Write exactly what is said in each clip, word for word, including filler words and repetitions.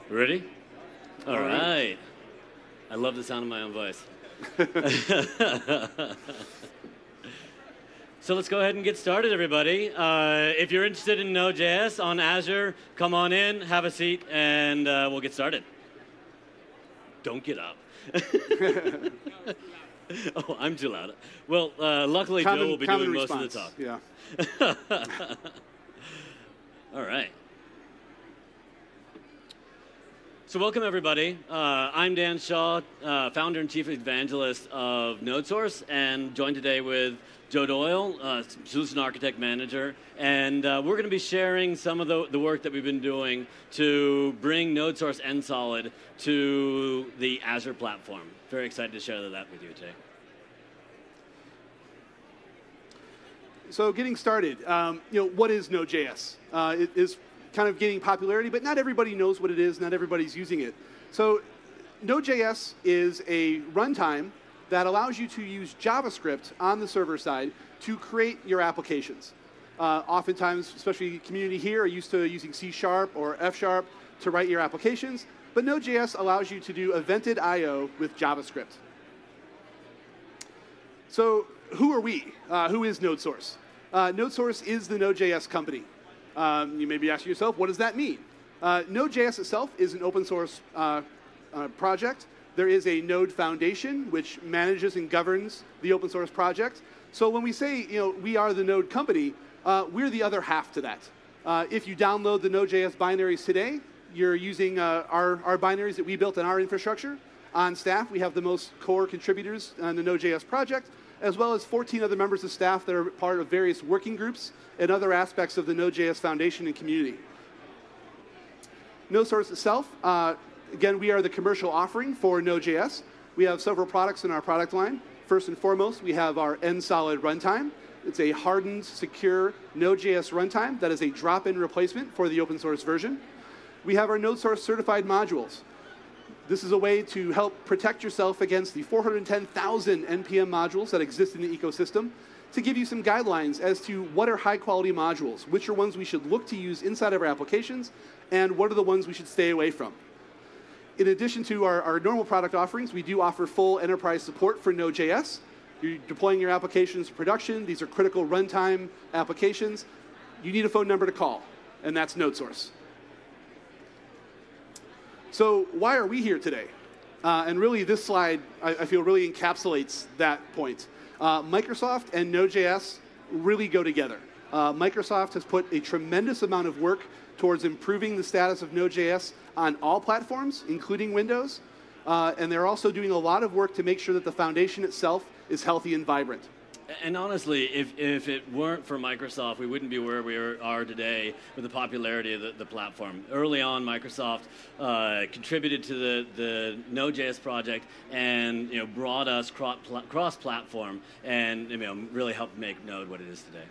Ready? All, All right. right. I love the sound of my own voice. So let's go ahead and get started, everybody. Uh, if you're interested in Node.js on Azure, come on in, have a seat, and uh, we'll get started. Don't get up. Oh, I'm too loud. Well, uh, luckily Common, Joe will be common doing most response. of the talk. Yeah. All right. So welcome, everybody. Uh, I'm Dan Shaw, uh, founder and chief evangelist of NodeSource, and joined today with Joe Doyle, uh, solution architect manager, and uh, we're going to be sharing some of the, the work that we've been doing to bring NodeSource and Solid to the Azure platform. Very excited to share that with you today. So getting started, um, you know, what is Node.js? Uh, it is kind of gaining popularity, but not everybody knows what it is. Not everybody's using it. So Node.js is a runtime that allows you to use JavaScript on the server side to create your applications. Uh, oftentimes, especially community here, are used to using C Sharp or F Sharp to write your applications, but Node.js allows you to do evented I O with JavaScript. So who are we? Uh, who is NodeSource? Uh, NodeSource is the Node.js company. Um, you may be asking yourself, what does that mean? Uh, Node.js itself is an open source uh, uh, project. There is a Node Foundation, which manages and governs the open source project. So when we say, you know, we are the Node company, uh, we're the other half to that. Uh, if you download the Node.js binaries today, you're using uh, our, our binaries that we built in our infrastructure. On staff, we have the most core contributors on the Node.js project, as well as fourteen other members of staff that are part of various working groups and other aspects of the Node.js Foundation and community. NodeSource itself, uh, again, we are the commercial offering for Node.js. We have several products in our product line. First and foremost, we have our NSolid runtime. It's a hardened, secure Node.js runtime that is a drop-in replacement for the open source version. We have our NodeSource certified modules. This is a way to help protect yourself against the four hundred ten thousand N P M modules that exist in the ecosystem, to give you some guidelines as to what are high-quality modules, which are ones we should look to use inside of our applications, and what are the ones we should stay away from. In addition to our, our normal product offerings, we do offer full enterprise support for Node.js. You're deploying your applications to production. These are critical runtime applications. You need a phone number to call, and that's NodeSource. So why are we here today? Uh, and really, this slide, I, I feel, really encapsulates that point. Uh, Microsoft and Node.js really go together. Uh, Microsoft has put a tremendous amount of work towards improving the status of Node.js on all platforms, including Windows. Uh, and they're also doing a lot of work to make sure that the foundation itself is healthy and vibrant. And honestly, if, if it weren't for Microsoft, we wouldn't be where we are today with the popularity of the, the platform. Early on, Microsoft uh, contributed to the, the Node.js project and, you know, brought us cross-platform and, you know, really helped make Node what it is today.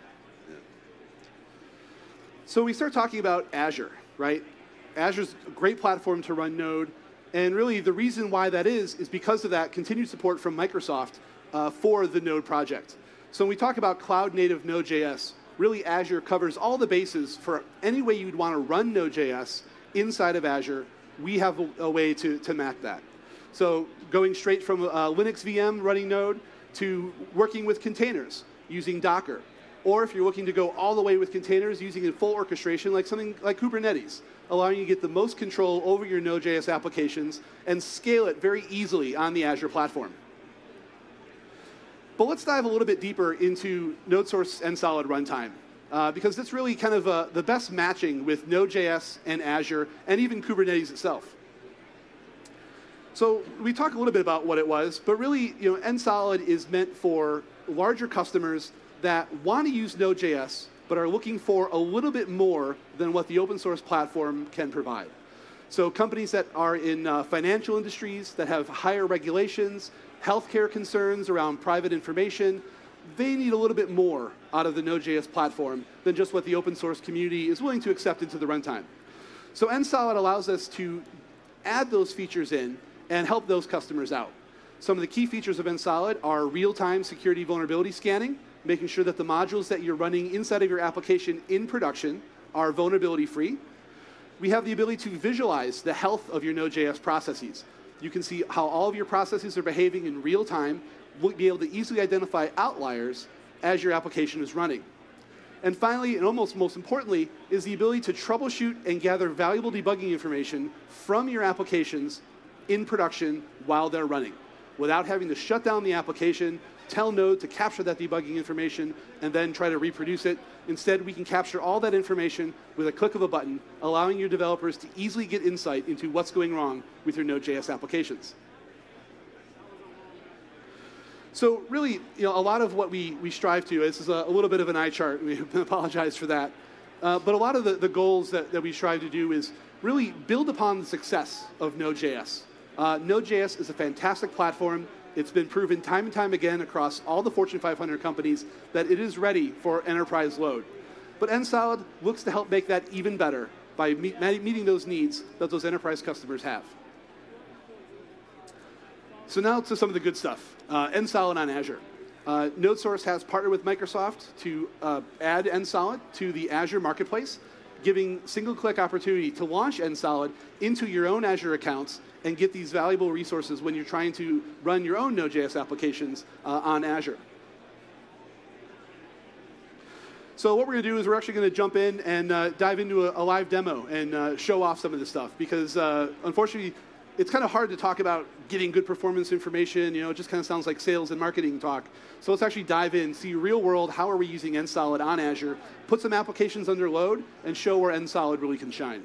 So we start talking about Azure, right? Azure's a great platform to run Node. And really, the reason why that is, is because of that continued support from Microsoft uh, for the Node project. So when we talk about cloud-native Node.js, really Azure covers all the bases for any way you'd want to run Node.js inside of Azure. We have a, a way to, to map that. So going straight from a Linux V M running Node to working with containers using Docker. Or if you're looking to go all the way with containers using a full orchestration like something like Kubernetes, allowing you to get the most control over your Node.js applications and scale it very easily on the Azure platform. But let's dive a little bit deeper into NodeSource NSolid runtime, uh, because it's really kind of uh, the best matching with Node.js and Azure, and even Kubernetes itself. So we talked a little bit about what it was, but really, you know, NSolid is meant for larger customers that want to use Node.js, but are looking for a little bit more than what the open source platform can provide. So companies that are in uh, financial industries that have higher regulations, healthcare concerns around private information, they need a little bit more out of the Node.js platform than just what the open source community is willing to accept into the runtime. So NSolid allows us to add those features in and help those customers out. Some of the key features of NSolid are real-time security vulnerability scanning, making sure that the modules that you're running inside of your application in production are vulnerability-free. We have the ability to visualize the health of your Node.js processes. You can see how all of your processes are behaving in real time. We'll be able to easily identify outliers as your application is running. And finally, and almost most importantly, is the ability to troubleshoot and gather valuable debugging information from your applications in production while they're running, without having to shut down the application, tell Node to capture that debugging information, and then try to reproduce it. Instead, we can capture all that information with a click of a button, allowing your developers to easily get insight into what's going wrong with your Node.js applications. So really, you know, a lot of what we, we strive to, this is a, a little bit of an eye chart, we apologize for that, uh, but a lot of the, the goals that, that we strive to do is really build upon the success of Node.js. Uh, Node.js is a fantastic platform. It's been proven time and time again across all the Fortune five hundred companies that it is ready for enterprise load. But nSolid looks to help make that even better by meet, meeting those needs that those enterprise customers have. So now to some of the good stuff. Uh, nSolid on Azure. Uh, NodeSource has partnered with Microsoft to uh, add nSolid to the Azure Marketplace, giving single-click opportunity to launch nSolid into your own Azure accounts and get these valuable resources when you're trying to run your own Node.js applications uh, on Azure. So what we're going to do is we're actually going to jump in and uh, dive into a, a live demo and uh, show off some of this stuff, because uh, unfortunately, it's kind of hard to talk about getting good performance information. You know, it just kind of sounds like sales and marketing talk. So let's actually dive in, see real world, how are we using nSolid on Azure, put some applications under load, and show where nSolid really can shine.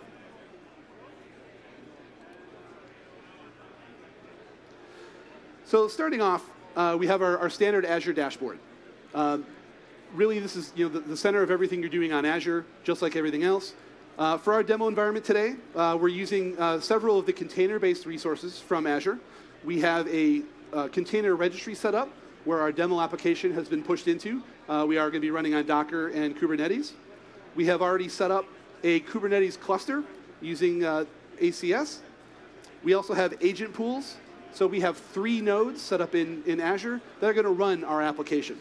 So starting off, uh, we have our, our standard Azure dashboard. Uh, really, this is you know the, the center of everything you're doing on Azure, just like everything else. Uh, for our demo environment today, uh, we're using uh, several of the container-based resources from Azure. We have a uh, container registry set up where our demo application has been pushed into. Uh, we are going to be running on Docker and Kubernetes. We have already set up a Kubernetes cluster using uh, A C S. We also have agent pools. So we have three nodes set up in, in Azure that are going to run our application.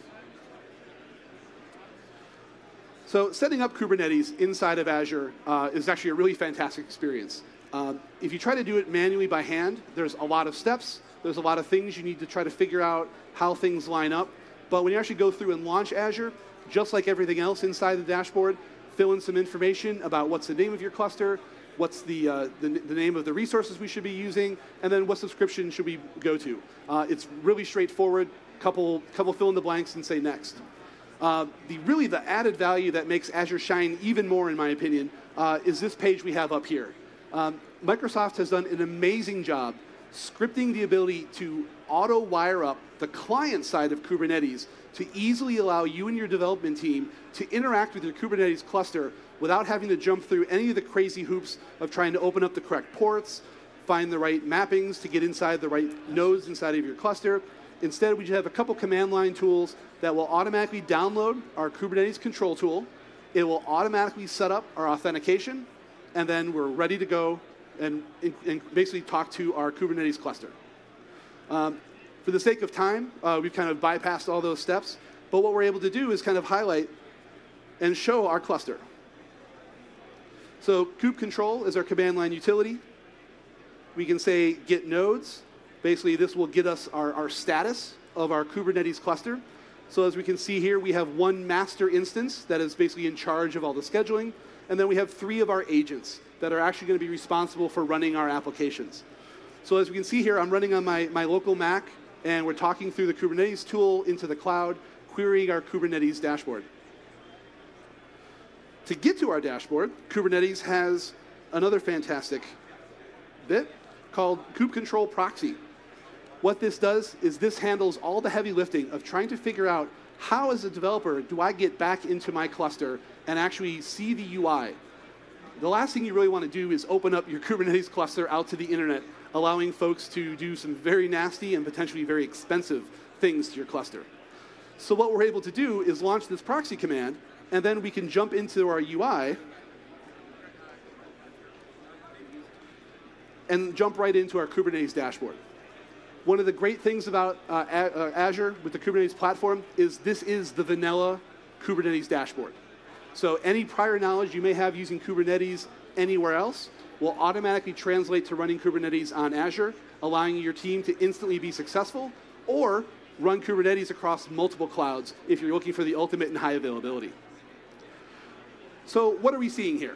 So setting up Kubernetes inside of Azure uh, is actually a really fantastic experience. Um, if you try to do it manually by hand, there's a lot of steps. There's a lot of things you need to try to figure out how things line up. But when you actually go through and launch Azure, just like everything else inside the dashboard, fill in some information about what's the name of your cluster, what's the, uh, the, the name of the resources we should be using, and then what subscription should we go to. Uh, it's really straightforward. Couple, couple fill in the blanks and say next. Uh, the really the added value that makes Azure shine even more, in my opinion, uh, is this page we have up here. Um, Microsoft has done an amazing job scripting the ability to auto wire up the client side of Kubernetes to easily allow you and your development team to interact with your Kubernetes cluster without having to jump through any of the crazy hoops of trying to open up the correct ports, find the right mappings to get inside the right nodes inside of your cluster. Instead, we just have a couple command line tools that will automatically download our Kubernetes control tool. It will automatically set up our authentication, and then we're ready to go and, and basically talk to our Kubernetes cluster. Um, for the sake of time, uh, we've kind of bypassed all those steps, but what we're able to do is kind of highlight and show our cluster. So kube control is our command line utility. We can say get nodes. Basically, this will get us our, our status of our Kubernetes cluster. So as we can see here, we have one master instance that is basically in charge of all the scheduling, and then we have three of our agents that are actually going to be responsible for running our applications. So as we can see here, I'm running on my, my local Mac, and we're talking through the Kubernetes tool into the cloud, querying our Kubernetes dashboard. To get to our dashboard, Kubernetes has another fantastic bit called kube control proxy. What this does is this handles all the heavy lifting of trying to figure out how, as a developer, do I get back into my cluster and actually see the U I. The last thing you really want to do is open up your Kubernetes cluster out to the internet, allowing folks to do some very nasty and potentially very expensive things to your cluster. So what we're able to do is launch this proxy command, and then we can jump into our U I and jump right into our Kubernetes dashboard. One of the great things about uh, a- uh, Azure with the Kubernetes platform is this is the vanilla Kubernetes dashboard. So any prior knowledge you may have using Kubernetes anywhere else will automatically translate to running Kubernetes on Azure, allowing your team to instantly be successful, or run Kubernetes across multiple clouds if you're looking for the ultimate in high availability. So what are we seeing here?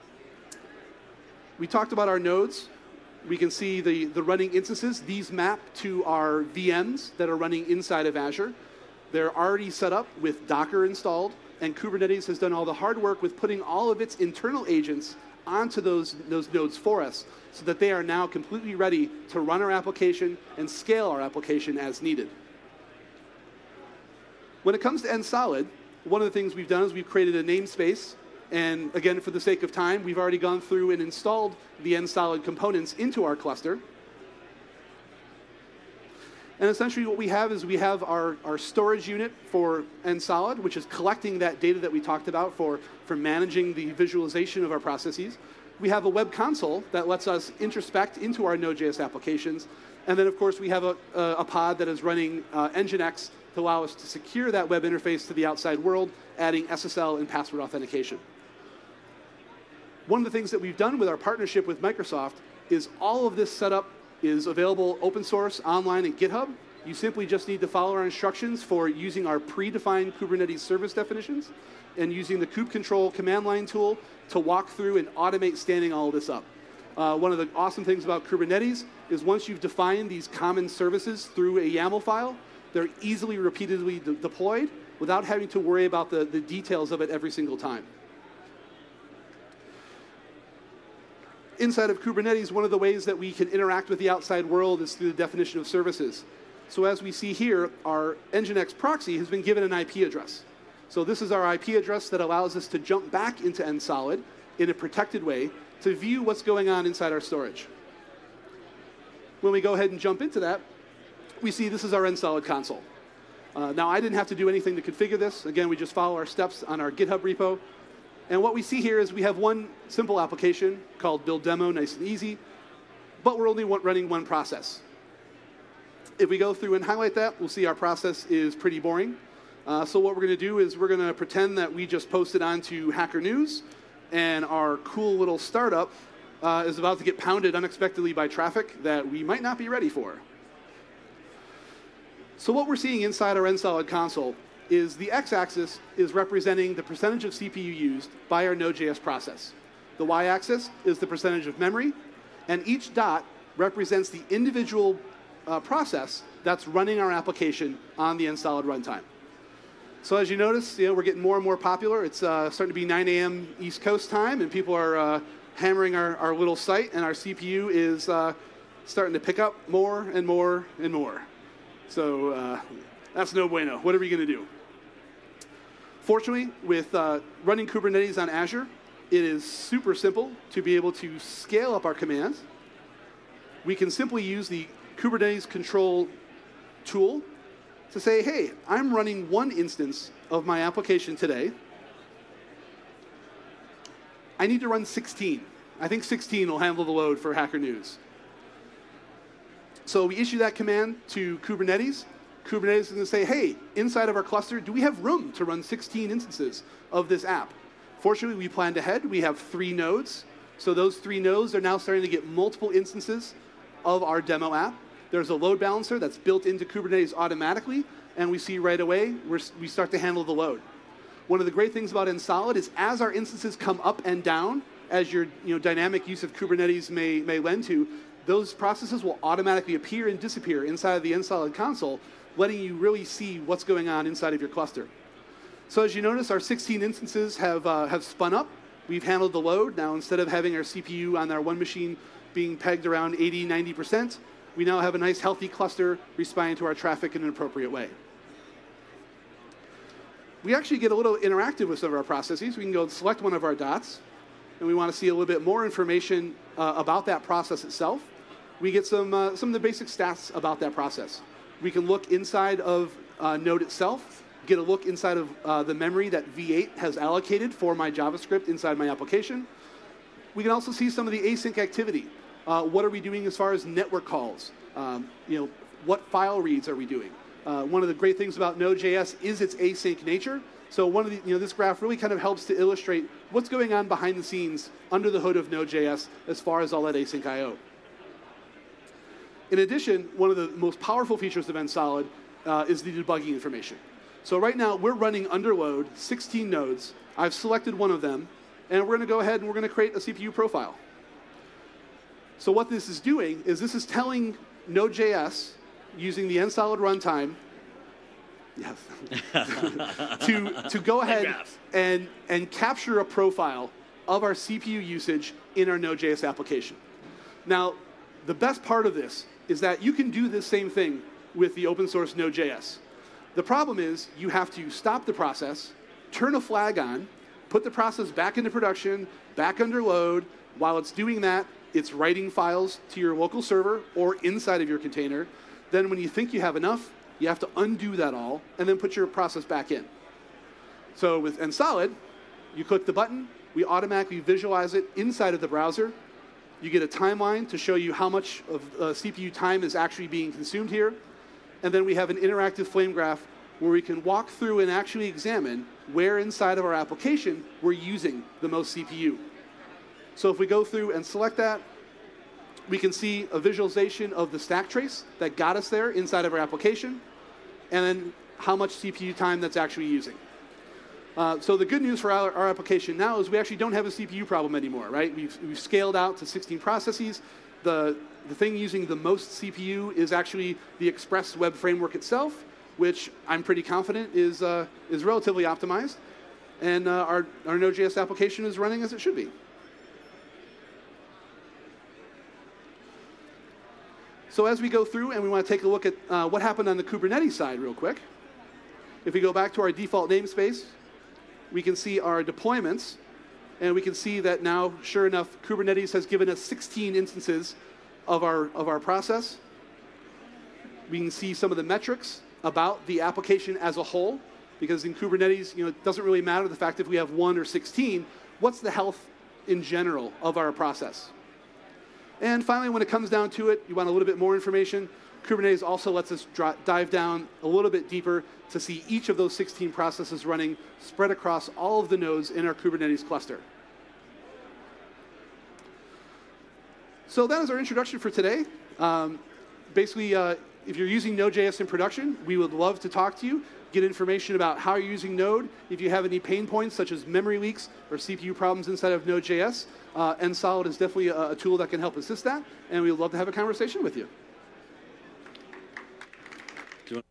We talked about our nodes. We can see the, the running instances. These map to our V Ms that are running inside of Azure. They're already set up with Docker installed, and Kubernetes has done all the hard work with putting all of its internal agents onto those, those nodes for us so that they are now completely ready to run our application and scale our application as needed. When it comes to NSolid, one of the things we've done is we've created a namespace. And again, for the sake of time, we've already gone through and installed the NSolid components into our cluster. And essentially what we have is we have our, our storage unit for NSolid, which is collecting that data that we talked about for, for managing the visualization of our processes. We have a web console that lets us introspect into our Node.js applications. And then, of course, we have a, a, a pod that is running uh, Nginx to allow us to secure that web interface to the outside world, adding S S L and password authentication. One of the things that we've done with our partnership with Microsoft is all of this setup is available open source online at GitHub. You simply just need to follow our instructions for using our predefined Kubernetes service definitions and using the kubectl command line tool to walk through and automate standing all of this up. Uh, one of the awesome things about Kubernetes is once you've defined these common services through a YAML file, they're easily repeatedly de deployed without having to worry about the, the details of it every single time. Inside of Kubernetes, one of the ways that we can interact with the outside world is through the definition of services. So as we see here, our Nginx proxy has been given an I P address. So this is our I P address that allows us to jump back into NSolid in a protected way to view what's going on inside our storage. When we go ahead and jump into that, we see this is our NSolid console. Uh, now, I didn't have to do anything to configure this. Again, we just follow our steps on our GitHub repo. And what we see here is we have one simple application called build demo, nice and easy, but we're only running one process. If we go through and highlight that, we'll see our process is pretty boring. Uh, so what we're going to do is we're going to pretend that we just posted onto Hacker News, and our cool little startup uh, is about to get pounded unexpectedly by traffic that we might not be ready for. So what we're seeing inside our NSolid console is the x-axis is representing the percentage of C P U used by our Node.js process. The y-axis is the percentage of memory, and each dot represents the individual uh, process that's running our application on the NSolid runtime. So as you notice, you know, we're getting more and more popular. It's uh, starting to be nine A M East Coast time, and people are uh, hammering our, our little site, and our C P U is uh, starting to pick up more and more and more. So uh, that's no bueno. What are we going to do? Fortunately, with uh, running Kubernetes on Azure, it is super simple to be able to scale up our commands. We can simply use the Kubernetes control tool to say, hey, I'm running one instance of my application today. I need to run sixteen. I think sixteen will handle the load for Hacker News. So we issue that command to Kubernetes. Kubernetes is going to say, hey, inside of our cluster, do we have room to run sixteen instances of this app? Fortunately, we planned ahead. We have three nodes. So those three nodes are now starting to get multiple instances of our demo app. There's a load balancer that's built into Kubernetes automatically, and we see right away we're, we start to handle the load. One of the great things about NSolid is as our instances come up and down, as your you know, dynamic use of Kubernetes may, may lend to, those processes will automatically appear and disappear inside of the NSolid console, letting you really see what's going on inside of your cluster. So as you notice, our sixteen instances have, uh, have spun up. We've handled the load. Now, instead of having our C P U on our one machine being pegged around eighty, ninety percent, we now have a nice, healthy cluster responding to our traffic in an appropriate way. We actually get a little interactive with some of our processes. We can go and select one of our dots, and we want to see a little bit more information uh, about that process itself. We get some, uh, some of the basic stats about that process. We can look inside of uh, Node itself, get a look inside of uh, the memory that V eight has allocated for my JavaScript inside my application. We can also see some of the async activity. Uh, what are we doing as far as network calls? Um, you know, what file reads are we doing? Uh, one of the great things about Node.js is its async nature. So one of the, you know, this graph really kind of helps to illustrate what's going on behind the scenes under the hood of Node.js as far as all that async I O. In addition, one of the most powerful features of nSolid uh, is the debugging information. So right now, we're running under load sixteen nodes. I've selected one of them, and we're going to go ahead and we're going to create a C P U profile. So what this is doing is this is telling Node.js, using the nSolid runtime, yes, to, to go ahead and, and capture a profile of our C P U usage in our Node.js application. Now, the best part of this is that you can do this same thing with the open source Node.js. The problem is you have to stop the process, turn a flag on, put the process back into production, back under load. While it's doing that, it's writing files to your local server or inside of your container. Then when you think you have enough, you have to undo that all and then put your process back in. So with nSolid, you click the button, we automatically visualize it inside of the browser. You get a timeline to show you how much of uh, C P U time is actually being consumed here. And then we have an interactive flame graph where we can walk through and actually examine where inside of our application we're using the most C P U. So if we go through and select that, we can see a visualization of the stack trace that got us there inside of our application, and then how much C P U time that's actually using. Uh, so the good news for our, our application now is we actually don't have a C P U problem anymore, right? We've, we've scaled out to sixteen processes. The, the thing using the most C P U is actually the Express web framework itself, which I'm pretty confident is, uh, is relatively optimized. And uh, our, our Node.js application is running as it should be. So as we go through and we want to take a look at uh, what happened on the Kubernetes side real quick, if we go back to our default namespace, we can see our deployments, and we can see that now, sure enough, Kubernetes has given us sixteen instances of our, of our process. We can see some of the metrics about the application as a whole, because in Kubernetes, you know, it doesn't really matter the fact if we have one or sixteen, what's the health in general of our process. And finally, when it comes down to it, you want a little bit more information, Kubernetes also lets us dr- dive down a little bit deeper to see each of those sixteen processes running spread across all of the nodes in our Kubernetes cluster. So that is our introduction for today. Um, basically, uh, if you're using Node.js in production, we would love to talk to you, get information about how you're using Node. If you have any pain points, such as memory leaks or C P U problems inside of Node.js, uh, nSolid is definitely a, a tool that can help assist that, and we would love to have a conversation with you.